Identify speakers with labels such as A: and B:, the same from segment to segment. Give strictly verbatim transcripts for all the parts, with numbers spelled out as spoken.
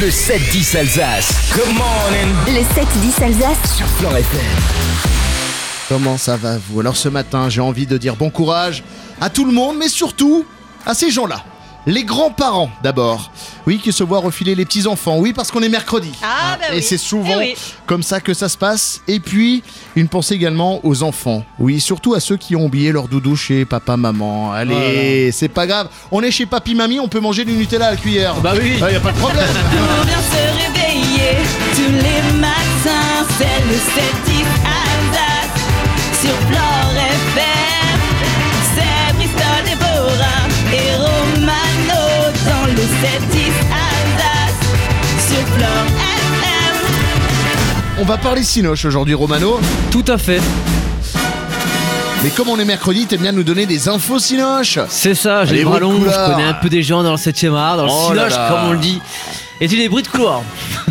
A: Le sept dix Alsace. Good morning.
B: Le sept dix Alsace
A: Sur Fleure F M.
C: Comment ça va vous? Alors ce matin, j'ai envie de dire bon courage à tout le monde, mais surtout à ces gens-là. Les grands-parents d'abord, oui, qui se voient refiler les petits-enfants, oui, parce qu'on est mercredi.
D: Ah, bah
C: Et
D: oui.
C: c'est souvent
D: Eh oui.
C: comme ça que ça se passe. Et puis, une pensée également aux enfants, oui, surtout à ceux qui ont oublié leur doudou chez papa, maman. Allez,
E: Voilà.
C: c'est pas grave, on est chez papy, mamie, on peut manger du Nutella à la cuillère.
E: Bah oui.
C: Ah, y a pas de problème.
D: Pour bien se réveiller tous les matins, c'est le sept dix Alsace sur Fleure F M. C'est Bristol, Déborah et Romano dans le sept dix Alsace sur Fleure F M.
C: On va parler cinoche aujourd'hui, Romano.
E: Tout à fait.
C: Mais comme on est mercredi, t'aimes bien nous donner des infos cinoches.
E: C'est ça, j'ai
C: Les
E: les bras
C: bruits de
E: longs, je
C: couloir.
E: connais un peu des gens dans le septième art, dans le
C: Oh là
E: cinoche,
C: là.
E: comme on le dit. Et tu des bruits de couloir.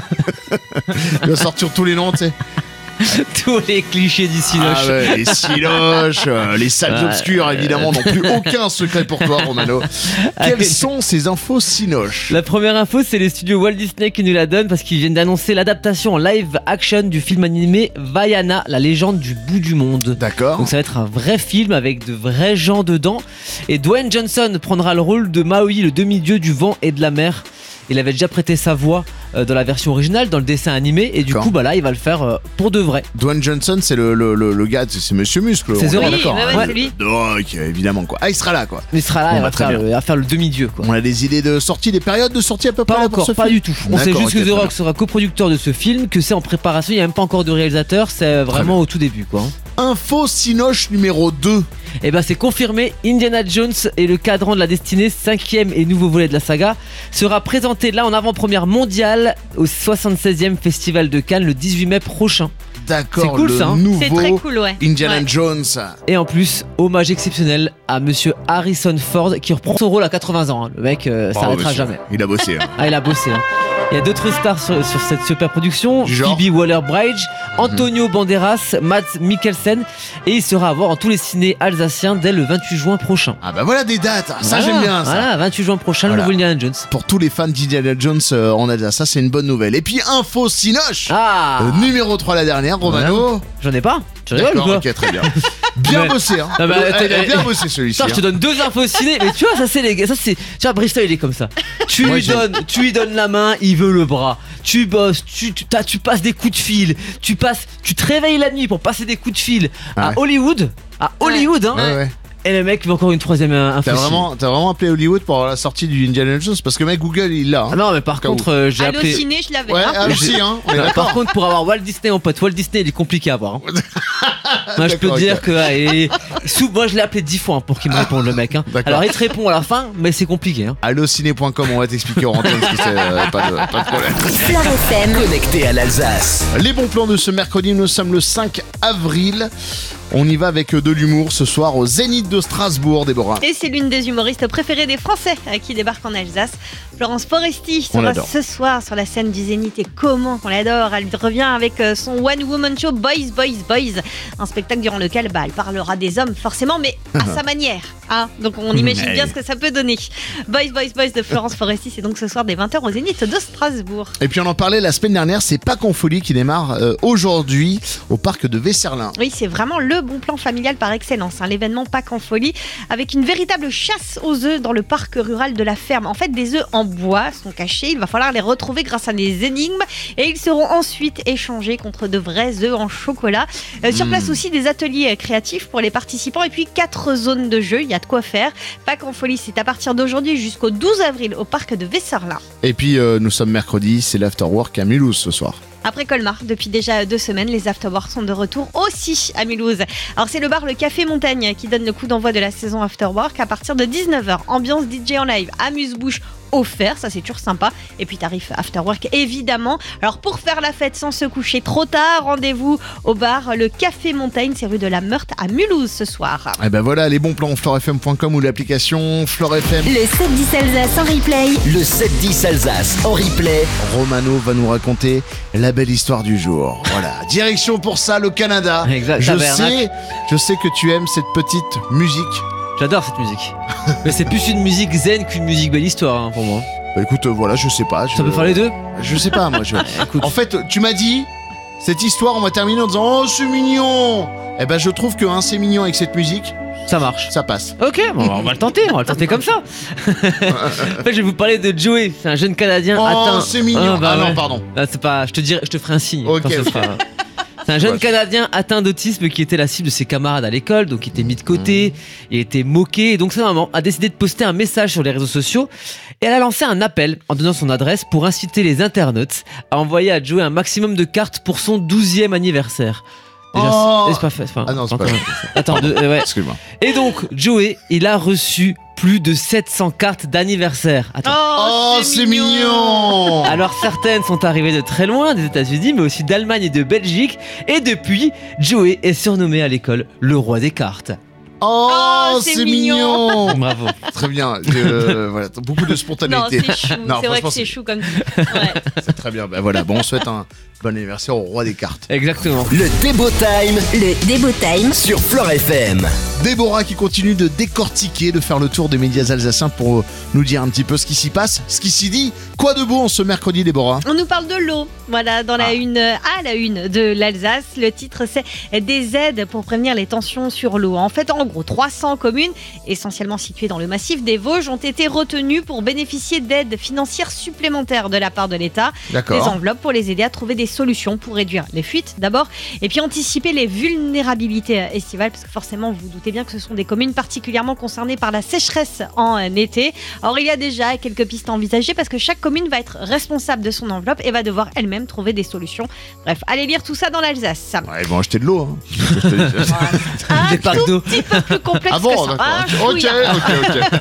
C: Il va sortir tous les noms, tu sais.
E: Tous les clichés du cinoche.
C: Ah ouais, les cinoches, euh, les salles
E: Ouais.
C: obscures, évidemment, n'ont plus aucun secret pour toi, Romano. Quelles
E: Allez.
C: sont ces infos cinoches?
E: La première info, c'est les studios Walt Disney qui nous la donnent parce qu'ils viennent d'annoncer l'adaptation en live action du film animé Vaiana, la légende du bout du monde.
C: D'accord.
E: Donc ça va être un vrai film avec de vrais gens dedans. Et Dwayne Johnson prendra le rôle de Maui, le demi-dieu du vent et de la mer. Il avait déjà prêté sa voix euh, dans la version originale, dans le dessin animé, et du
C: D'accord.
E: coup, bah là, il va le faire euh, pour de vrai.
C: Dwayne Johnson, c'est le, le, le, le gars, c'est Monsieur Muscle.
E: C'est
C: on est
E: The Rock.
C: d'accord.
D: ouais, ouais,
E: Ouais.
D: c'est lui.
C: Donc, évidemment, quoi. Ah, il sera là, quoi.
E: Il sera là,
C: Bon,
E: il,
C: bah,
E: va
C: très
E: faire
C: bien.
E: le, il va faire le demi-dieu, quoi.
C: On a des idées de sortie, des périodes de sortie à peu près
E: Pas
C: là, pour
E: encore,
C: ce
E: pas
C: film
E: du tout. On sait
C: D'accord,
E: juste
C: ok,
E: que The
C: très
E: Rock
C: bien.
E: sera coproducteur de ce film, que c'est en préparation, il n'y a même pas encore de réalisateur, c'est vraiment au tout début, quoi.
C: Info cinoche numéro deux.
E: Et bah c'est confirmé, Indiana Jones et le cadran de la destinée, cinquième et nouveau volet de la saga, sera présenté là en avant-première mondiale au soixante-seizième Festival de Cannes le dix-huit mai prochain.
C: D'accord,
E: C'est cool,
C: le
E: ça, hein.
C: nouveau
D: C'est très cool, ouais.
C: Indiana
D: Ouais.
C: Jones.
E: Et en plus, hommage exceptionnel à monsieur Harrison Ford qui reprend son rôle à quatre-vingts ans. hein. Le mec euh,
C: Bravo,
E: s'arrêtera
C: monsieur.
E: jamais.
C: Il a bossé. hein.
E: Ah, il a bossé. hein. Il y a d'autres stars sur, sur cette super production.
C: Du genre
E: Phoebe Waller-Bridge, Antonio Banderas, Mads Mikkelsen. Et il sera à voir en tous les ciné alsaciens dès le vingt-huit juin prochain.
C: Ah bah voilà des dates. Ça,
E: Voilà,
C: j'aime bien ça.
E: Voilà, vingt-huit juin prochain,
C: Voilà.
E: le nouveau Indiana Jones.
C: Pour tous les fans d'Indiana Jones euh, en Alsace, ça c'est une bonne nouvelle. Et puis info cinoche.
E: Ah
C: Euh, numéro trois la dernière, Romano.
E: J'en ai pas Tu rigoles ou
C: D'accord,
E: quoi
C: ok, très bien. Bien
E: Mais-
C: bossé, hein.
E: Ah bah,
C: Euh,
E: t'es-
C: elle a bien bossé celui-ci.
E: Putain, je te
C: hein.
E: donne deux infos ciné, mais tu vois, ça c'est les gars, ça c'est. Tu vois, Bristol il est comme ça. Tu
C: Moi,
E: lui
C: j'aime.
E: donnes, tu lui donnes la main, il veut le bras. Tu bosses, tu, tu, t'as- tu passes des coups de fil, tu passes, tu te réveilles la nuit pour passer des coups de fil
C: Ah
E: à
C: ouais.
E: Hollywood, à Hollywood, hein.
C: Ouais, ouais.
E: Et le mec veut encore une troisième euh, info.
C: T'as
E: ciné.
C: vraiment, t'as vraiment appelé Hollywood pour avoir la sortie du Indiana Jones parce que mec Google il l'a. hein.
E: Ah non, mais par
C: Au cas où.
E: contre, euh, j'ai appelé.
D: Allociné, je l'avais.
C: Ouais,
D: hein.
C: ah, aussi, hein. On est
E: Euh,
C: d'accord.
E: par contre, pour avoir Walt Disney en pote, Walt Disney il est compliqué à avoir. hein. Moi, je peux
C: D'accord,
E: te dire
C: ok.
E: que ah, et- sous, moi je l'ai appelé dix fois hein, pour qu'il me réponde le mec. hein.
C: D'accord.
E: Alors il te répond à la fin, mais c'est compliqué. hein.
C: Allociné point com, on va t'expliquer en antenne parce que c'est euh, pas, de, pas de problème.
B: Fleure F M.
A: Connecté à l'Alsace.
C: Les bons plans de ce mercredi, nous sommes le cinq avril. On y va avec de l'humour ce soir au Zénith de Strasbourg, Déborah.
D: Et c'est l'une des humoristes préférées des Français euh, qui débarque en Alsace. Florence Foresti
C: On
D: sera
C: l'adore.
D: ce soir sur la scène du Zénith et comment on l'adore. Elle revient avec euh, son One Woman Show Boys, Boys, Boys. Un spectacle durant lequel bah, elle parlera des hommes forcément, mais à sa manière. hein. Donc on imagine bien ce que ça peut donner. Boys, Boys, Boys de Florence Foresti, c'est donc ce soir dès vingt heures au Zénith de Strasbourg.
C: Et puis on en parlait la semaine dernière, c'est Pâques en folie qui démarre euh, aujourd'hui au parc de Vesserlin.
D: Oui, c'est vraiment le bon plan familial par excellence. hein. L'événement Pâques en folie avec une véritable chasse aux œufs dans le parc rural de la ferme. En fait, des œufs en bois sont cachés. Il va falloir les retrouver grâce à des énigmes et ils seront ensuite échangés contre de vrais œufs en chocolat. Euh, sur place aussi des ateliers euh, créatifs pour les participants et puis quatre zones de jeu. Il y a de quoi faire. Pâques en folie, c'est à partir d'aujourd'hui jusqu'au douze avril au parc de Vesserlin.
C: Et puis euh, nous sommes mercredi, c'est l'afterwork à Mulhouse ce soir.
D: Après Colmar, depuis déjà deux semaines, les afterworks sont de retour aussi à Mulhouse. Alors c'est le bar Le Café Montagne qui donne le coup d'envoi de la saison afterwork à partir de dix-neuf heures. Ambiance D J en live, amuse-bouche offert, ça c'est toujours sympa. Et puis tarif afterwork évidemment. Alors pour faire la fête sans se coucher trop tard, rendez-vous au bar Le Café Montagne, c'est rue de la Meurthe à Mulhouse ce soir.
C: Et ben voilà, les bons plans flore f m point com ou l'application Flore F M.
B: Le sept dix Alsace en replay.
A: Le sept dix Alsace en replay.
C: Romano va nous raconter la belle histoire du jour. Voilà, direction pour ça le Canada.
E: Exact,
C: Je
E: tabernacle.
C: sais, je sais que tu aimes cette petite musique.
E: J'adore cette musique. Mais c'est plus une musique zen qu'une musique belle histoire hein, pour moi.
C: Bah écoute, euh, voilà, je sais pas. Je...
E: Ça peut faire les deux.
C: Je sais pas, moi. Je...
E: Écoute.
C: En fait, tu m'as dit, cette histoire, on va terminer en disant « Oh, c'est mignon !» Eh ben, je trouve que hein, c'est mignon avec cette musique,
E: Ça marche.
C: ça passe.
E: Ok, bon, on va le tenter, on va le tenter comme ça. En fait, je vais vous parler de Joey, c'est un jeune Canadien
C: Oh,
E: atteint.
C: c'est mignon.
E: Ah, bah
C: Ah non,
E: ouais.
C: pardon.
E: Ah, c'est pas, je te dirai, je te ferai un signe.
C: Ok,
E: quand ce
C: ok.
E: sera- C'est un jeune Canadien atteint d'autisme qui était la cible de ses camarades à l'école, donc il était mis de côté, il était moqué, et donc sa maman a décidé de poster un message sur les réseaux sociaux, et elle a lancé un appel en donnant son adresse pour inciter les internautes à envoyer à Joey un maximum de cartes pour son douzième anniversaire. Déjà,
C: Oh.
E: c'est c'est pas fait. enfin,
C: Ah non, c'est pas
E: encore- Attends, de- euh, ouais.
C: Excuse-moi.
E: Et donc, Joey, il a reçu plus de sept cents cartes d'anniversaire. Attends.
C: Oh, c'est mignon.
E: Alors certaines sont arrivées de très loin, des États-Unis, mais aussi d'Allemagne et de Belgique. Et depuis, Joey est surnommé à l'école le roi des cartes.
C: Oh,
D: Oh,
C: c'est
D: c'est
C: mignon.
E: Bravo.
C: Très bien. Je- voilà, beaucoup de
D: Non,
C: spontanéité.
D: c'est chou.
C: Non,
D: C'est vrai que
C: franchement,
D: c'est chou comme tout. Ouais.
C: C'est très bien. Ben voilà, bon, on souhaite un bon anniversaire au roi des cartes.
E: Exactement.
A: Le Débo Time
B: Le Débo Time
A: sur Fleure F M.
C: Déborah qui continue de décortiquer, de faire le tour des médias alsaciens pour nous dire un petit peu ce qui s'y passe, ce qui s'y dit. Quoi de beau en ce mercredi, Déborah?
D: On nous parle de l'eau, voilà, dans la
C: Ah.
D: une, à la une de l'Alsace. Le titre, c'est des aides pour prévenir les tensions sur l'eau. En fait, en gros, trois cents communes, essentiellement situées dans le massif des Vosges, ont été retenues pour bénéficier d'aides financières supplémentaires de la part de l'État. Des
C: D'accord.
D: enveloppes pour les aider à trouver des solutions pour réduire les fuites d'abord, et puis anticiper les vulnérabilités estivales, parce que forcément, vous vous doutez bien que ce sont des communes particulièrement concernées par la sécheresse en été. Or, il y a déjà quelques pistes envisagées, parce que chaque commune va être responsable de son enveloppe et va devoir elle-même trouver des solutions. Bref, allez lire tout ça dans l'Alsace.
C: Ouais, ils vont acheter de l'eau. Hein. Je te dis.
D: Un
E: Des packs d'eau.
D: petit peu plus complexe
C: Ah bon,
D: que ça.
C: d'accord.
D: Un
C: Ok,
D: chouïa.
C: ok,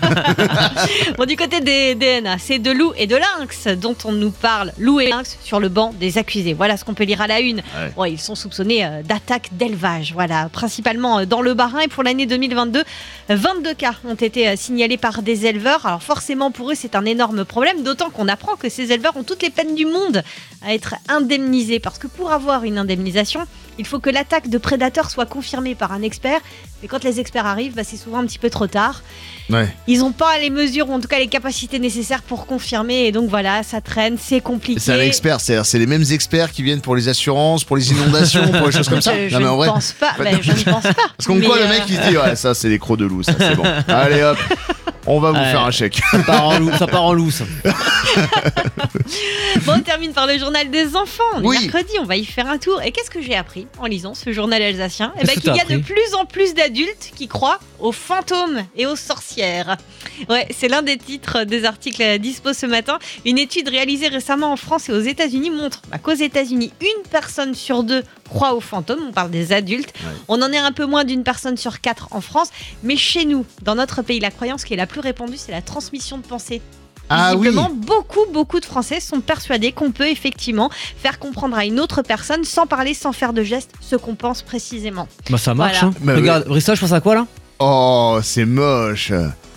C: ok.
D: Bon, du côté des D N A, c'est de loup et de lynx dont on nous parle. Loup et lynx sur le banc des accusés. Voilà ce qu'on peut lire à la une.
C: Ouais.
D: Bon, ils sont soupçonnés euh, d'attaques d'élevage, voilà, principalement euh, dans le Bas-Rhin. Et pour l'année deux mille vingt-deux, vingt-deux cas ont été euh, signalés par des éleveurs. Alors forcément, pour eux, c'est un énorme problème, d'autant qu'on apprend que ces éleveurs ont toutes les peines du monde à être indemnisés. Parce que pour avoir une indemnisation, il faut que l'attaque de prédateurs soit confirmée par un expert. Mais quand les experts arrivent, bah, c'est souvent un petit peu trop tard.
C: Ouais.
D: Ils n'ont pas les mesures, ou en tout cas les capacités nécessaires pour confirmer. Et donc voilà, ça traîne, c'est compliqué.
C: C'est un expert, c'est-à-dire c'est les mêmes experts qui viennent pour les assurances, pour les inondations, pour les choses comme ça.
D: Je, je
C: Non, mais en
D: ne
C: vrai.
D: pense pas. Ben, je ne pense pas.
C: Parce qu'on
D: Mais,
C: quoi, le
D: euh,
C: mec il se dit ouais, ça c'est des crocs de loup, ça c'est bon. Allez hop, on va vous
E: Ouais.
C: faire un chèque.
E: Ça part en loup, ça part en loup, ça.
D: Bon, on termine par le journal des enfants. On est
C: Oui.
D: mercredi, on va y faire un tour. Et qu'est-ce que j'ai appris en lisant ce journal alsacien? Eh ben,
E: Qu'est-ce que
D: qu'il y
E: t'as
D: a de
E: appris
D: plus en plus d'adultes qui croient aux fantômes et aux sorcières. Ouais, c'est l'un des titres des articles dispo ce matin. Une étude réalisée récemment en France et aux États-Unis montre bah, qu'aux États-Unis, une personne sur deux croit aux fantômes. On parle des adultes.
C: Ouais.
D: On en est un peu moins d'une personne sur quatre en France. Mais chez nous, dans notre pays, la croyance qui est la plus répandue, c'est la transmission de pensée.
C: Ah oui.
D: Visiblement, beaucoup, beaucoup de Français sont persuadés qu'on peut effectivement faire comprendre à une autre personne, sans parler, sans faire de gestes, ce qu'on pense précisément.
E: Bah ça marche.
D: Voilà.
E: Hein.
C: Bah,
E: Regarde, Brissa, je pense à quoi là?
C: Oh, c'est moche.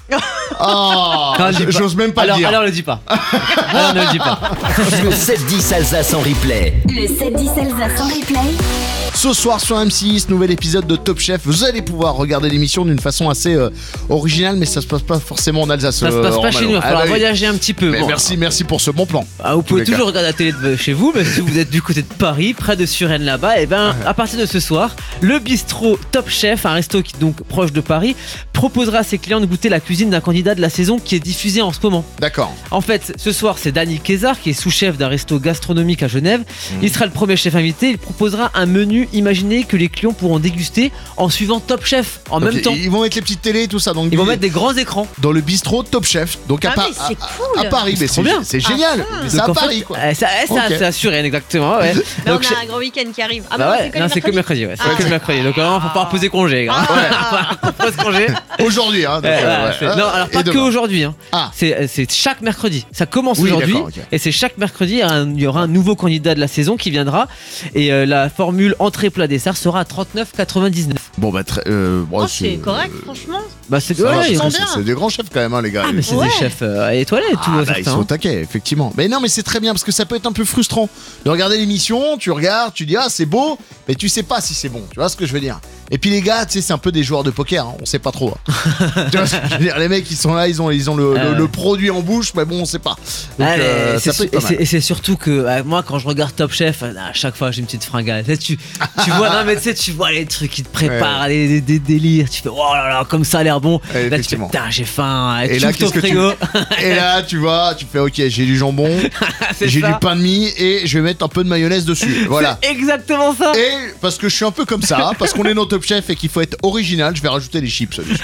C: Oh,
E: Quand elle dit pas-
C: j'ose même pas
E: alors,
C: le dire.
E: alors le dis pas. alors ne le dis pas.
A: Le sept dix Alsace en replay.
B: Le sept dix Alsace en replay.
C: Ce soir sur M six, nouvel épisode de Top Chef. Vous allez pouvoir regarder l'émission d'une façon assez euh, originale, mais ça se passe pas forcément en Alsace.
E: Ça se
C: euh,
E: passe pas
C: Romano.
E: chez nous, il va
C: Ah,
E: falloir
C: bah oui.
E: voyager un petit peu.
C: Mais
E: Bon.
C: merci, merci pour ce bon plan.
E: Ah, vous pouvez
C: tous les
E: toujours regarder la télé de chez vous, mais si vous êtes du côté de Paris, près de Suresnes là-bas, et ben à partir de ce soir, le bistrot Top Chef, un resto qui est donc proche de Paris, proposera à ses clients de goûter la cuisine d'un candidat de la saison qui est diffusé en ce moment.
C: D'accord.
E: En fait, ce soir, c'est Dany Kézard qui est sous-chef d'un resto gastronomique à Genève. Il sera le premier chef invité. Il proposera un menu imaginé que les clients pourront déguster en suivant Top Chef en
C: Donc,
E: même temps.
C: Ils vont mettre les petites télés et tout ça. Donc
E: Ils vont mettre des grands écrans.
C: dans le bistrot Top Chef. Donc à,
D: Ah,
C: Pa-
D: mais c'est
C: à-
D: cool.
C: à Paris, mais
E: C'est trop
C: c'est
E: bien.
C: c'est génial.
D: Ah,
C: Mais c'est
E: Donc,
C: à
E: en fait,
C: Paris quoi.
E: euh, ça, ça,
C: Ok.
E: c'est à Suresnes, exactement. Ouais.
D: Mais
E: Donc,
D: on a un gros week-end qui arrive. Ah
E: bah
D: non,
E: ouais,
D: c'est que
E: non,
D: le
E: c'est que le
D: mercredi.
E: mercredi. Ouais, c'est
D: Ah.
E: que le mercredi. Donc, vraiment, faut pas reposer congé. Hein.
D: Ah.
E: Faut pas se congé.
C: Aujourd'hui, hein. donc,
E: Ouais,
C: euh,
E: voilà,
C: ouais.
E: c'est- non, alors
C: Et
E: pas que
C: demain.
E: aujourd'hui. Hein.
C: Ah.
E: C'est, c'est chaque mercredi. Ça commence
C: Oui,
E: aujourd'hui
C: d'accord, ok.
E: et c'est chaque mercredi. Il y aura un- il y aura un nouveau candidat de la saison qui viendra et euh, la formule entrée plat dessert sera à trente-neuf quatre-vingt-dix-neuf.
C: Bon bah très. euh, bon,
D: Oh, c'est correct,
C: euh,
D: franchement.
E: Bah c'est
C: ça va,
E: ouais,
C: c'est-
E: ils-
D: sont
C: c'est
D: bien.
C: c'est des grands chefs quand même, hein, les gars.
E: ah mais c'est
D: Ouais.
E: des chefs euh, étoilés tout
C: Ah, bah,
E: certains,
C: ils sont au
E: hein.
C: taquet, effectivement. Mais non, mais c'est très bien parce que ça peut être un peu frustrant de regarder l'émission. Tu regardes, tu dis ah c'est beau, mais tu sais pas si c'est bon. Tu vois ce que je veux dire? Et puis les gars, tu sais, c'est un peu des joueurs de poker, hein, on sait pas trop. Hein. Tu vois ce que je veux dire, les mecs, ils sont là, ils ont, ils ont le,
E: Ah
C: le,
E: ouais.
C: le produit en bouche, mais bon, on sait pas. Donc,
E: Ah,
C: euh,
E: mais
C: ça
E: c'est
C: peut être pas
E: su- et,
C: mal.
E: c'est, et c'est surtout que euh, moi quand je regarde Top Chef, euh, à chaque fois j'ai une petite fringale. Tu, sais, tu, tu vois, non mais tu sais, tu vois les trucs qui te préparent, les, les- des délires. Tu fais oh là là, comme ça a l'air bon.
C: Ouais,
E: Là tu fais
C: effectivement.
E: putain, j'ai faim.
C: Et
E: tu
C: là,
E: ouvres ton
C: qu'est-ce que tu-
E: frigo.
C: Et là, tu vois, tu fais ok, j'ai du jambon,
E: C'est
C: j'ai
E: ça.
C: du pain de mie et je vais mettre un peu de mayonnaise dessus. Voilà.
E: C'est exactement ça.
C: Et parce que je suis un peu comme ça, parce qu'on est dans Top Chef et qu'il faut être original, je vais rajouter des chips dessus.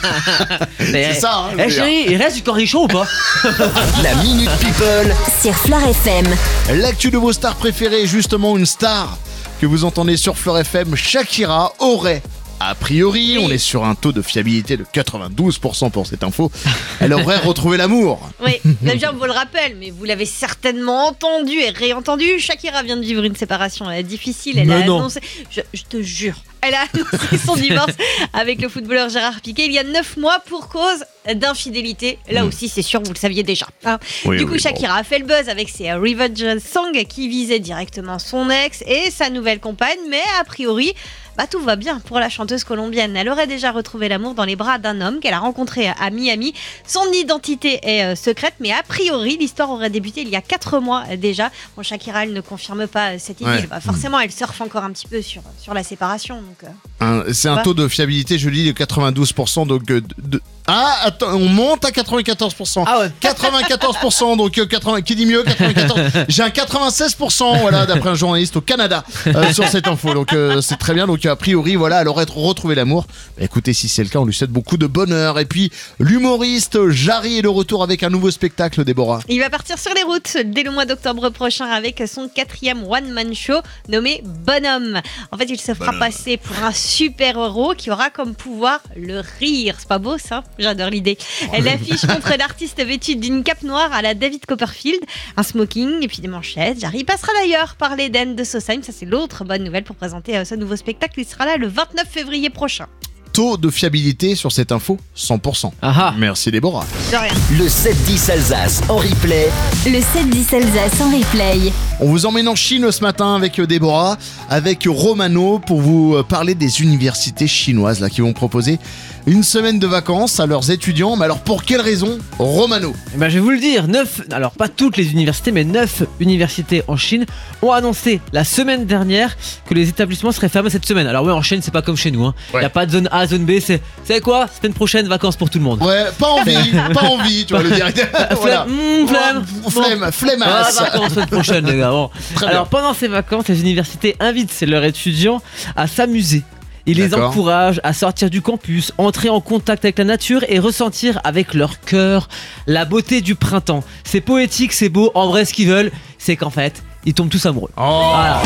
E: C'est
C: ça, hein, je veux
E: Eh
C: dire.
E: chérie, il reste du cornichon ou pas?
A: La Minute People.
B: Sur Fleure F M.
C: L'actu de vos stars préférées, justement une star que vous entendez sur Fleur F M, Shakira aurait, a priori,
D: Oui.
C: on est sur un taux de fiabilité de quatre-vingt-douze pour cent pour cette info, elle aurait retrouvé l'amour.
D: Oui, même bien, on vous le rappelle, mais vous l'avez certainement entendu et réentendu. Shakira vient de vivre une séparation euh, difficile. Elle
E: Mais
D: a
E: non.
D: annoncé, je, je te jure, elle a annoncé son divorce avec le footballeur Gérard Piqué il y a neuf mois pour cause d'infidélité. Là aussi, c'est sûr, vous le saviez déjà. hein.
C: Oui,
D: du coup,
C: oui,
D: Shakira a fait le buzz avec ses euh, Revenge Songs qui visaient directement son ex et sa nouvelle compagne, mais a priori, bah, tout va bien pour la chanteuse colombienne. Elle aurait déjà retrouvé l'amour dans les bras d'un homme qu'elle a rencontré à Miami. Son identité est euh, secrète, mais a priori, l'histoire aurait débuté il y a quatre mois euh, déjà. Bon, Shakira, elle ne confirme pas euh, cette idylle.
C: Ouais.
D: Bah, forcément, elle surfe encore un petit peu sur, sur la séparation. Donc, euh,
C: Un- C'est un
D: Ouais.
C: taux de fiabilité, je dis, de quatre-vingt-douze pour cent. Donc, euh, de- de- ah, attends, on monte à quatre-vingt-quatorze pour cent.
E: Ah ouais.
C: quatre-vingt-quatorze pour cent, donc euh, quatre-vingts, qui dit mieux quatre-vingt-quatorze. J'ai un quatre-vingt-seize pour cent, voilà, d'après un journaliste au Canada euh, sur cette info. Donc euh, c'est très bien. Donc a priori, voilà, elle aurait retrouvé l'amour. Bah, écoutez, si c'est le cas, on lui souhaite beaucoup de bonheur. Et puis l'humoriste Jarry est de retour avec un nouveau spectacle, Déborah.
D: il va partir sur les routes dès le mois d'octobre prochain avec son quatrième one-man show nommé Bonhomme. En fait, il se fera passer pour un super-héros qui aura comme pouvoir le rire. C'est pas beau ça? J'adore l'idée. Elle affiche contre l'artiste vêtu d'une cape noire à la David Copperfield, un smoking et puis des manchettes. Jarry passera d'ailleurs par l'Éden de Sausheim. Ça, c'est l'autre bonne nouvelle pour présenter euh, ce nouveau spectacle. Il sera là le vingt-neuf février prochain.
C: Taux de fiabilité sur cette info, cent pour cent.
E: Ah ah.
C: Merci Déborah.
D: De rien.
A: Le sept dix Alsace en replay.
B: Le sept dix Alsace en replay.
C: On vous emmène en Chine ce matin avec euh, Déborah, avec Romano pour vous euh, parler des universités chinoises là qui vont proposer une semaine de vacances à leurs étudiants. Mais alors pour quelle raison, Romano?
E: Eh ben, je vais vous le dire, neuf, alors pas toutes les universités, mais neuf universités en Chine ont annoncé la semaine dernière que les établissements seraient fermés cette semaine. Alors ouais, en Chine, c'est pas comme chez nous, hein. Il
C: Ouais.
E: y a pas de zone A, zone B, c'est, c'est quoi? Semaine prochaine, vacances pour tout le monde.
C: Ouais, pas envie, pas envie, tu vois le directeur. Voilà.
E: Flemme, mmh, flemme.
C: Oh, flemme,
E: Ah,
C: flemmasse.
E: vacances semaine prochaine, les gars. Bon.
C: Très bien.
E: Alors pendant ces vacances, les universités invitent leurs étudiants à s'amuser. Ils les
C: D'accord.
E: encouragent à sortir du campus, entrer en contact avec la nature et ressentir avec leur cœur la beauté du printemps. C'est poétique, c'est beau. En vrai, ce qu'ils veulent, c'est qu'en fait, ils tombent tous amoureux.
C: Oh,
E: Voilà.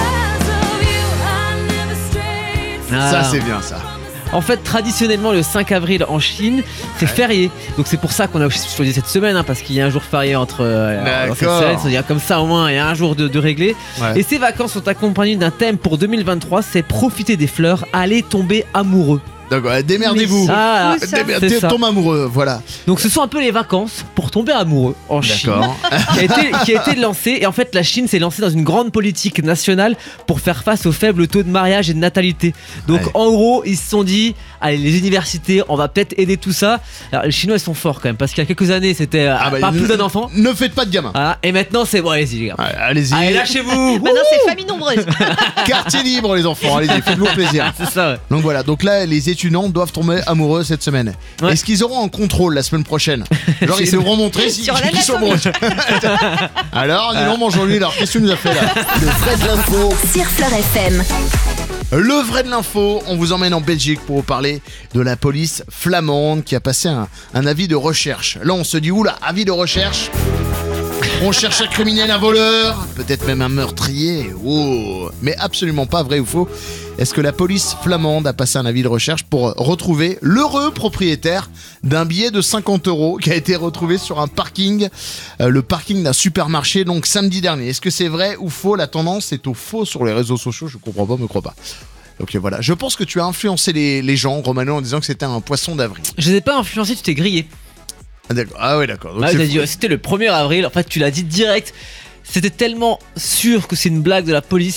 C: ça
E: Voilà.
C: c'est bien ça.
E: En fait, traditionnellement, le cinq avril en Chine, c'est férié. Donc c'est pour ça qu'on a choisi cette semaine, hein, parce qu'il y a un jour férié entre euh, dans cette
C: D'accord.
E: semaine. C'est-à-dire comme ça, au moins, il y a un jour de, de réglé.
C: Ouais.
E: Et ces vacances sont accompagnées d'un thème pour deux mille vingt-trois, c'est profiter des fleurs, aller tomber amoureux.
C: Donc ouais, démerdez-vous.
E: Ah,
D: fou, ça.
C: Démerdez-
E: c'est ça.
C: Tombe amoureux, voilà.
E: Donc ce sont un peu les vacances pour tomber amoureux en Chine.
C: D'accord.
E: qui a été, qui a été lancé. Et en fait, la Chine s'est lancée dans une grande politique nationale pour faire face au faible taux de mariage et de natalité. Donc,
C: Ouais.
E: en gros, ils se sont dit, allez, les universités, on va peut-être aider tout ça. Alors, les Chinois, ils sont forts quand même, parce qu'il y a quelques années, c'était euh,
C: Ah bah,
E: pas
C: ne-
E: plus d'un enfant.
C: Ne faites pas de gamin.
E: Voilà. Et maintenant, c'est bon, allez-y, les gars.
C: Ouais, allez-y.
E: Allez, lâchez-vous.
D: Maintenant, c'est famille nombreuse.
C: Quartier libre les enfants, allez-y, faites-vous plaisir.
E: C'est ça, ouais.
C: Donc voilà, donc là les étudiants doivent tomber amoureux cette semaine.
E: Ouais.
C: Est-ce qu'ils auront un contrôle la semaine prochaine? Genre ils devront montrer si,
D: Sur
C: qu'ils sont amoureux. Alors, dis donc mon Jean-Louis, alors qu'est-ce que tu nous as fait là?
A: Le vrai de l'info.
B: Sur Fleure F M.
C: Le vrai de l'info, on vous emmène en Belgique pour vous parler de la police flamande qui a passé un, un avis de recherche. Là on se dit, oula, avis de recherche. On cherche un criminel, un voleur, peut-être même un meurtrier. Oh. Mais absolument pas, vrai ou faux. Est-ce que la police flamande a passé un avis de recherche pour retrouver l'heureux propriétaire d'un billet de cinquante euros qui a été retrouvé sur un parking, euh, le parking d'un supermarché, donc samedi dernier. Est-ce que c'est vrai ou faux? La tendance est au faux sur les réseaux sociaux, je comprends pas, me crois pas. Donc voilà, je pense que tu as influencé les, les gens, Romano, en disant que c'était un poisson d'avril.
E: Je les ai pas influencés, tu t'es grillé.
C: Ah, d'accord. Ah ouais, d'accord. Donc
E: Ouais,
C: c'est
E: t'as
C: faux.
E: dit, ouais, c'était le premier avril. En fait, tu l'as dit direct. C'était tellement sûr que c'est une blague de la police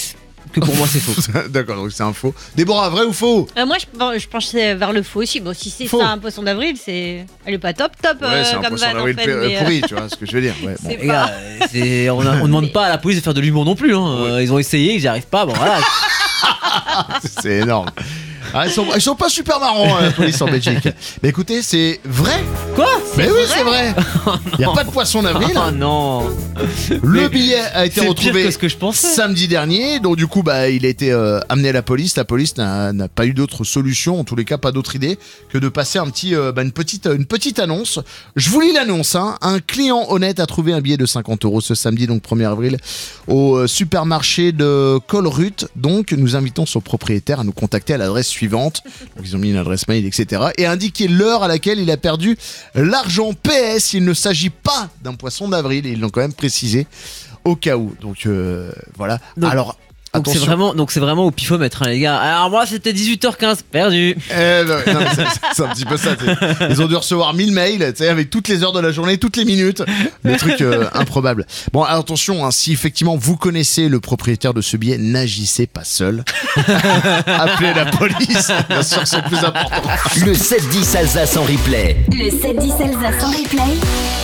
E: que pour moi c'est faux.
C: D'accord, donc c'est un faux. Déborah, vrai ou faux?
D: Euh, moi, je, pen- je penchais vers le faux aussi. Bon, si c'est
C: Faux.
D: ça un poisson d'avril, c'est. Elle est pas top, top
C: Ouais,
D: euh,
C: c'est un
D: comme
C: poisson
D: vanne en
C: d'avril
D: fait.
C: p-
D: mais, euh,
C: pourri, tu vois ce que je veux dire. Ouais, bon.
D: c'est
E: Les gars, euh, c'est- on, a- on demande pas à la police de faire de l'humour non plus. Hein. Euh, Ils ont essayé, ils n'y arrivent pas. Bon voilà.
C: C'est énorme. Ah, ils, sont, ils sont pas super marrants, la police en Belgique. Mais écoutez, c'est vrai.
E: Quoi?
C: Mais oui, c'est vrai. Il n'y a pas de poisson d'avril.
E: Oh non.
C: Le
E: Mais
C: billet a été
E: c'est
C: retrouvé
E: pire que ce que je pensais.
C: samedi dernier. Donc du coup, bah, il a été euh, amené à la police. La police n'a n'a pas eu d'autre solution, en tous les cas pas d'autre idée, que de passer un petit, euh, bah, une, petite, une petite annonce. Je vous lis l'annonce. Hein. Un client honnête a trouvé un billet de cinquante euros ce samedi, donc premier avril, au euh, supermarché de Colruyt. Donc nous invitons son propriétaire à nous contacter à l'adresse suivante. Donc ils ont mis une adresse mail, et cetera. Et indiquer l'heure à laquelle il a perdu l'argent. P S, il ne s'agit pas d'un poisson d'avril. Et ils l'ont quand même précisé au cas où. Donc euh, voilà.
E: Donc-
C: Alors
E: Donc c'est
C: attention.
E: vraiment, donc c'est vraiment au pifomètre, hein, les gars. Alors moi c'était dix-huit heures quinze, perdu.
C: Eh ben, non, mais c'est, c'est un petit peu ça. t'sais. Ils ont dû recevoir mille mails, tu sais, avec toutes les heures de la journée, toutes les minutes, des trucs euh, improbables. Bon, alors, attention, hein, si effectivement vous connaissez le propriétaire de ce billet, n'agissez pas seul. Appelez la police, bien sûr, c'est le plus important.
A: Le sept dix Alsace en replay.
B: Le sept dix Alsace en replay.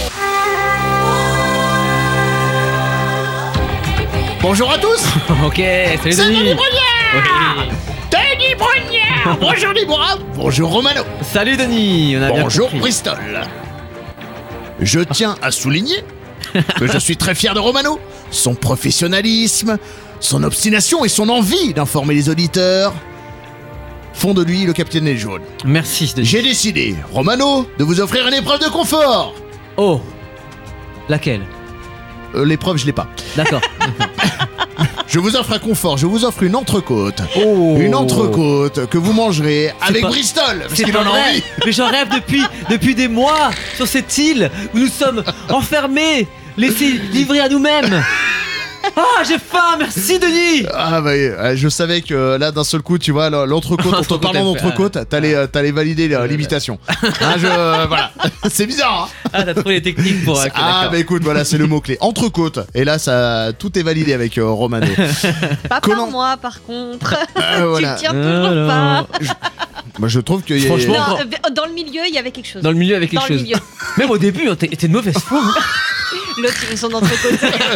C: Bonjour à tous.
E: Ok, salut
C: C'est
E: Denis.
C: Denis Brognard.
E: Oui.
C: Denis Brognard. Bonjour Déborah. Bonjour Romano.
E: Salut Denis, on a bien
C: Bonjour
E: compris.
C: Bristol. Je tiens à souligner que je suis très fier de Romano, son professionnalisme, son obstination et son envie d'informer les auditeurs font de lui le capitaine des jaunes.
E: Merci Denis.
C: J'ai décidé, Romano, de vous offrir une épreuve de confort.
E: Oh, laquelle?
C: Euh, l'épreuve, je l'ai pas.
E: D'accord.
C: Je vous offre un confort, je vous offre une entrecôte.
E: Oh.
C: Une entrecôte que vous mangerez avec
E: pas-
C: Bristol, parce
E: C'est
C: qu'il
E: pas
C: en a
E: vrai.
C: envie.
E: Mais j'en rêve depuis, depuis des mois sur cette île où nous sommes enfermés, laissés livrés à nous-mêmes. Ah, j'ai faim, merci Denis.
C: Ah bah, euh, je savais que là d'un seul coup, tu vois, l'entrecôte, en te
E: L'entrecôte,
C: parlant
E: elle
C: d'entrecôte, t'allais, euh, t'allais valider euh, l'imitation. Hein, je, euh, voilà, c'est bizarre. Hein.
E: Ah, t'as trouvé les techniques pour... ok,
C: Ah
E: d'accord.
C: bah écoute, voilà, c'est le mot clé. Entrecôte. Et là, ça, tout est validé avec euh, Romano.
D: Pas
C: Comment-
D: par moi, par contre.
C: Euh, voilà.
D: Tu le tiens toujours
E: Alors,
D: pas.
C: Moi, je trouve qu'il y a.
E: Franchement,
D: Non,
E: quand-
D: euh, dans le milieu, il y avait quelque chose.
E: Dans le milieu avec quelque
D: Dans le
E: chose.
D: milieu.
E: Même au début, hein, t'es t'es de mauvaise foi. hein.
D: L'autre, il met son entrecôte.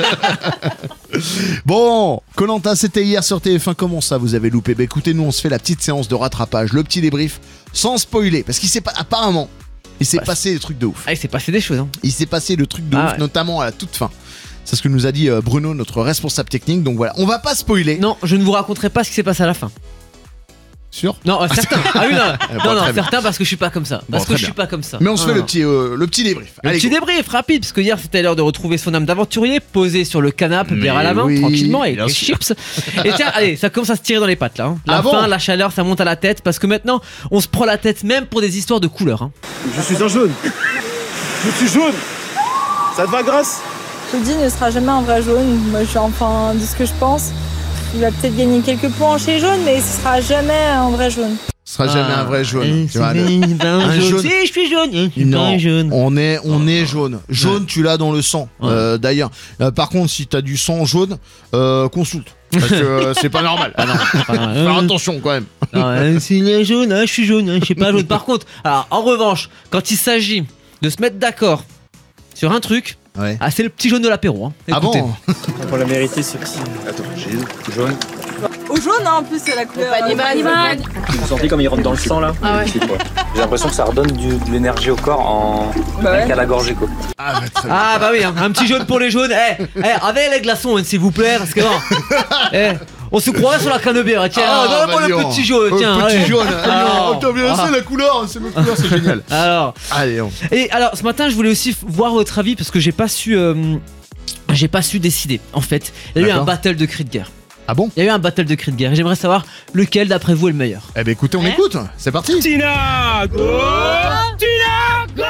C: Bon, Koh-Lanta, c'était hier sur T F un. Comment ça, vous avez loupé? Bah écoutez, nous, on se fait la petite séance de rattrapage, le petit débrief, sans spoiler, parce qu'il s'est pas, apparemment, il s'est
E: Bah,
C: passé des trucs de ouf.
E: Ah, il s'est passé des choses. Hein.
C: Il s'est passé de trucs de
E: Ah
C: ouf,
E: ouais.
C: notamment à la toute fin. C'est ce que nous a dit euh, Bruno, notre responsable technique. Donc voilà, on va pas spoiler.
E: Non, je ne vous raconterai pas ce qui s'est passé à la fin.
C: Sûr.
E: Non, euh, certains. Ah oui, non,
C: Bon,
E: non, non,
C: très bien.
E: certains parce que je suis pas comme ça. Parce
C: Bon,
E: que
C: très
E: je suis
C: bien.
E: pas comme ça.
C: Mais on se
E: Ah,
C: fait le
E: non.
C: petit, euh, le petit débrief.
E: Le
C: Allez,
E: petit
C: go.
E: débrief rapide, parce que hier c'était l'heure de retrouver son âme d'aventurier, posé sur le canapé, bière à la
C: Mais
E: main,
C: oui,
E: tranquillement, avec
C: bien
E: des
C: sûr.
E: chips. Et tiens, allez, ça commence à se tirer dans les pattes là. hein. La
C: Ah bon
E: faim, la chaleur, ça monte à la tête, parce que maintenant, on se prend la tête même pour des histoires de couleurs. hein.
F: Je suis un jaune. Je suis jaune. Ça te va, Grâce?
G: Rudy ne sera jamais un vrai jaune. Moi, je suis enfin de ce que je pense. Il va peut-être gagner quelques points chez jaune, mais ce sera jamais un vrai jaune.
C: Ce sera jamais
E: Ah,
C: un vrai jaune.
E: eh,
C: tu vois,
E: c'est
C: le-
E: pas un
C: un
E: jaune.
C: jaune.
E: Si, je suis jaune. Je suis
C: Non,
E: pas jaune.
C: on est, on est jaune. Jaune, tu l'as dans le sang.
E: Ouais.
C: Euh, D'ailleurs, Euh, par contre, si t'as du sang jaune, euh, consulte. Parce que euh, c'est pas normal.
E: Ah non, c'est pas normal.
C: Faire attention quand même.
E: Non, euh, s'il est jaune, hein, je suis jaune, hein, je suis pas jaune. Par contre, alors en revanche, quand il s'agit de se mettre d'accord sur un truc,
C: Ouais.
E: ah, c'est le petit jaune de l'apéro. Hein.
C: Ah
E: Écoutez.
C: bon?
F: Pour la mériter, ce petit. Attends, j'ai jaune.
G: Au jaune, hein, en plus, c'est la couleur.
H: animal.
F: Vous sentez comme il rentre dans le sang là?
H: Ah ouais.
F: C'est quoi? J'ai l'impression que ça redonne du- de l'énergie au corps en.
G: Bah ouais.
F: Rien qu'à la gorgée quoi.
C: Ah, bah, très bien.
E: Ah bah oui, hein, un petit jaune pour les jaunes. Eh, eh, avec les glaçons, hein, s'il vous plaît, parce que non. Eh, on se croirait sur la canne de bière. Tiens,
C: Ah,
E: donne-moi
C: bah,
E: le
C: dis
E: petit
C: donc.
E: jaune.
C: Euh,
E: Tiens,
C: petit
E: allez.
C: jaune.
E: Alors,
C: Oh, t'as bien
E: ah.
C: c'est la couleur, c'est notre couleur, c'est génial.
E: Alors,
C: Allez, on.
E: et alors, ce matin, je voulais aussi f- voir votre avis parce que j'ai pas su, euh, j'ai pas su décider. En fait, il y a eu un
C: D'accord.
E: battle de cris de guerre.
C: Ah bon?
E: Il y a eu un battle de cris de guerre. Et j'aimerais savoir lequel, d'après vous, est le meilleur.
C: Eh ben écoutez, on
D: Hein
C: écoute. C'est parti.
F: Tina, go! Tina, go!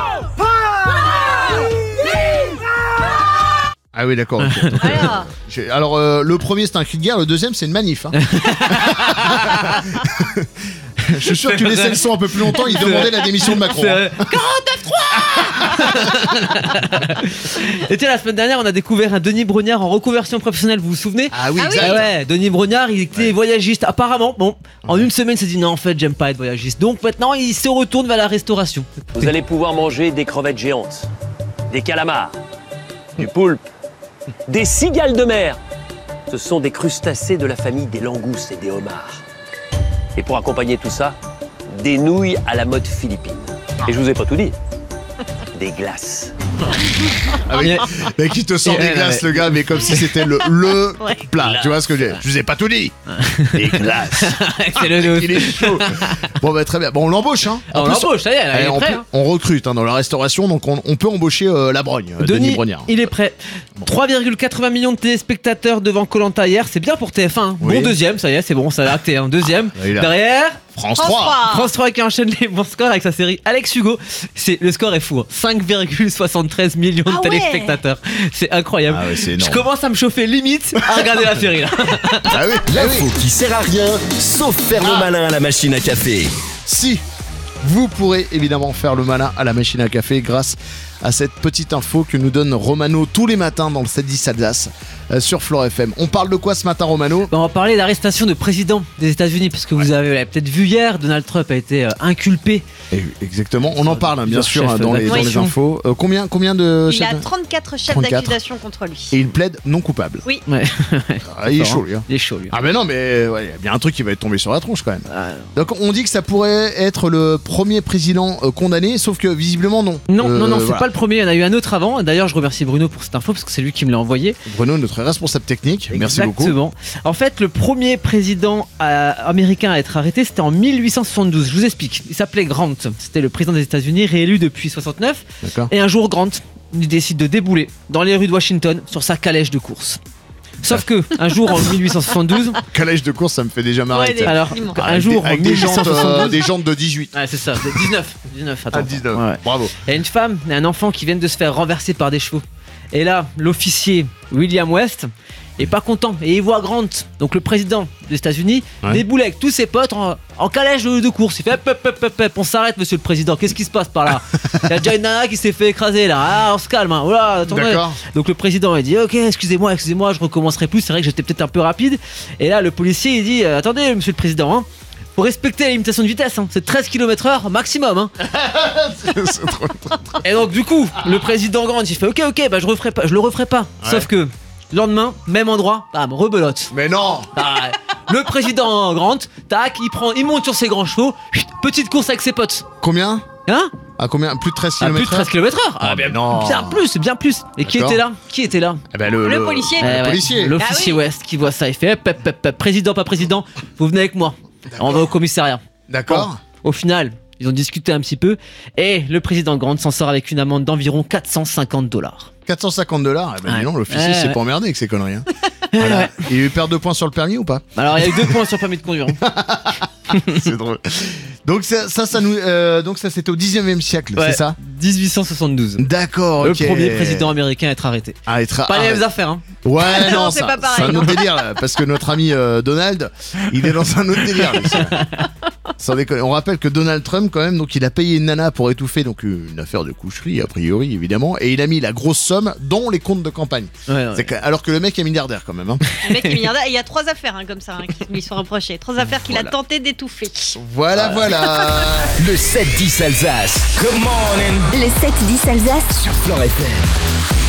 C: Ah oui, d'accord. ok. Donc, euh,
D: Alors,
C: j'ai- Alors, euh, le premier, c'est un cri de guerre. Le deuxième, c'est une manif. hein. Je suis sûr que tu laissais le son un peu plus longtemps. Il demandait la démission de Macron. hein.
E: C'est- Et tiens, la semaine dernière, on a découvert un Denis Brognard en reconversion professionnelle, vous vous souvenez?
C: Ah oui,
D: Ah oui.
C: exact.
E: Ah ouais, Denis Brognard, il était voyagiste. Apparemment, bon, en une semaine, il s'est dit non, en fait, j'aime pas être voyagiste. Donc maintenant, il se retourne vers la restauration.
H: Vous allez pouvoir manger des crevettes géantes, des calamars, du poulpe, des cigales de mer. Ce sont des crustacés de la famille des langoustes et des homards. Et pour accompagner tout ça, des nouilles à la mode philippine. Et je vous ai pas tout dit. Des glaces.
C: Ah oui. Mais qui te sort
E: Et
C: des
E: ouais,
C: glaces,
E: ouais.
C: le gars, mais comme si c'était le, le
D: Ouais.
C: plat. Tu vois ce que je veux dire? Je vous ai pas tout dit. Des glaces.
E: C'est le dos.
C: Il est chaud. Bon, bah très bien. Bon, on l'embauche, hein. En
E: On
C: plus,
E: l'embauche, ça y est, elle
C: eh,
E: est
C: on,
E: prête.
C: peut-
E: hein.
C: on recrute hein, dans la restauration, donc on, on peut embaucher euh, la brogne, euh, Denis,
E: Denis,
C: Brognard.
E: il est prêt. trois virgule quatre-vingts millions de téléspectateurs devant Koh-Lanta hier, c'est bien pour T F un. Hein.
C: Oui.
E: Bon deuxième, ça y est, c'est bon, ça a acté. Hein. Deuxième.
C: Il a-
E: Derrière,
C: France
D: France
C: trois.
D: trois.
E: France trois qui enchaîne les bons scores avec sa série Alex Hugo. C'est, le score est fou. Hein. cinq virgule soixante-treize millions de
D: Ah ouais.
E: téléspectateurs. C'est incroyable.
C: Ah ouais, c'est
E: Je
C: énorme.
E: commence à me chauffer limite à regarder la série là.
C: Ah oui, ah oui.
A: L'info qui sert à rien, sauf faire le malin à la machine à café.
C: Si vous pourrez évidemment faire le malin à la machine à café grâce à cette petite info que nous donne Romano tous les matins dans le sept dix Alsace euh, sur Flore F M. On parle de quoi ce matin, Romano?
E: On va parler de l'arrestation de président des États-Unis parce que vous avez l'avez peut-être vu hier, Donald Trump a été euh, inculpé.
C: Eh, Exactement, on en parle hein, bien
E: Plusieurs
C: sûr hein,
E: chefs
C: dans, les, dans les
E: d'accusation.
C: infos. Euh, combien, combien de
D: Il
C: chefs
D: a
C: de-
D: trente-quatre chefs
C: trente-quatre.
D: d'accusation contre lui.
C: Et il plaide non coupable.
D: Oui.
E: Ouais.
C: Ah, il est
E: Fort,
C: chaud
E: hein.
C: lui. hein.
E: Il est chaud lui.
C: Ah mais non mais ouais, il y a bien un truc qui va être tombé sur la tronche quand même.
E: Ah,
C: Donc on dit que ça pourrait être le premier président euh, condamné, sauf que visiblement non.
E: Non,
C: Euh,
E: non, non, c'est
C: voilà.
E: pas le premier. Il y en a eu un autre avant. D'ailleurs, je remercie Bruno pour cette info parce que c'est lui qui me l'a envoyé.
C: Bruno, notre responsable technique, merci beaucoup.
E: Exactement. En fait, le premier président euh, américain à être arrêté, c'était en mille huit cent soixante-douze. Je vous explique. Il s'appelait Grant. C'était le président des États-Unis, réélu depuis soixante-neuf.
C: D'accord.
E: Et un jour, Grant, il décide de débouler dans les rues de Washington sur sa calèche de course. Sauf que un jour en mille huit cent soixante-douze,
C: Calèche de course, ça me fait déjà marrer.
D: Ouais,
C: tu sais.
D: des-
E: alors
D: Effectivement.
E: un
C: Avec
E: jour
C: des,
E: en
C: avec des jantes, euh,
E: mille huit cent soixante-douze,
C: des jantes de dix-huit.
E: ouais, c'est ça, dix-neuf, dix-neuf, attends.
C: À dix-neuf.
E: Ouais.
C: Bravo.
E: Il y a une femme et un enfant qui viennent de se faire renverser par des chevaux. Et là, l'officier William West est pas content et il voit Grant, donc le président des États-Unis,
C: Ouais.
E: débouler avec tous ses potes en, en calèche de, de course. Il fait hop, hop, hop, hop, hop, on s'arrête, monsieur le président. Qu'est-ce qui se passe par là? Il y a déjà une nana qui s'est fait écraser là. Ah, on se calme. Hein. Voilà, attendez.
C: D'accord.
E: Donc le président il dit ok, excusez-moi, excusez-moi, je recommencerai plus. C'est vrai que j'étais peut-être un peu rapide. Et là, le policier il dit euh, attendez, monsieur le président. Hein, faut respecter la limitation de vitesse, hein. C'est treize kilomètres heure maximum. Hein.
C: C'est trop-
E: Et donc du coup, le président Grant il fait ok ok, bah je referai pas, je le referai pas.
C: Ouais.
E: Sauf que lendemain, même endroit, bam, rebelote.
C: Mais non.
E: Ah, le président Grant, tac, il prend, il monte sur ses grands chevaux, chut, petite course avec ses potes.
C: Combien?
E: Hein?
C: À combien? Plus de treize
E: À plus de
C: kilomètres
E: treize kilomètres heure.
C: Ah, mais non.
E: Bien plus, bien plus. Et qui
C: D'accord.
E: était là? Qui était là?
C: Eh ben, le,
D: Le policier.
E: Eh ouais,
C: policier.
E: L'officier
D: Ah oui.
E: West qui voit ça, il fait hop, hop, hop, hop, président, pas président, vous venez avec moi. On va au commissariat.
C: D'accord.
E: Au final, ils ont discuté un petit peu et le président Grant s'en sort avec une amende d'environ quatre cent cinquante dollars.
C: quatre cent cinquante dollars. Eh ben,
E: Ouais.
C: dis donc, l'officier
E: Ouais,
C: s'est
E: ouais.
C: pas emmerdé avec ces conneries. Hein. Voilà. Il perd deux points sur le permis ou pas?
E: Alors il y a eu deux points sur permis de conduire. hein.
C: C'est drôle. Donc ça, ça, ça nous, euh, donc ça c'était au dix-neuvième siècle,
E: Ouais,
C: c'est ça?
E: dix-huit cent soixante-douze.
C: D'accord.
E: Le
C: ok.
E: premier président américain à être arrêté.
C: Ah, être
E: Pas les
C: arrêté.
E: mêmes affaires, hein.
C: Ouais, non,
D: Non, c'est
C: ça,
D: pas pareil,
C: c'est un
D: non.
C: autre délire là, parce que notre ami euh, Donald, il est dans un autre délire. lui, ça. Sans déconner. On rappelle que Donald Trump, quand même, donc il a payé une nana pour étouffer donc une affaire de coucherie, a priori, évidemment, et il a mis la grosse somme dans les comptes de campagne.
E: Ouais, ouais.
C: C'est que- alors que le mec est milliardaire quand même. Hein.
D: Le mec est milliardaire. Et il y a trois affaires hein, comme ça hein, qui lui sont reprochées. Trois affaires qu'il
C: Voilà.
D: a tenté d'étouffer.
C: Voilà, voilà.
A: Le sept dix Alsace. Good morning.
B: Le sept dix Alsace.
A: Sur Flore F M.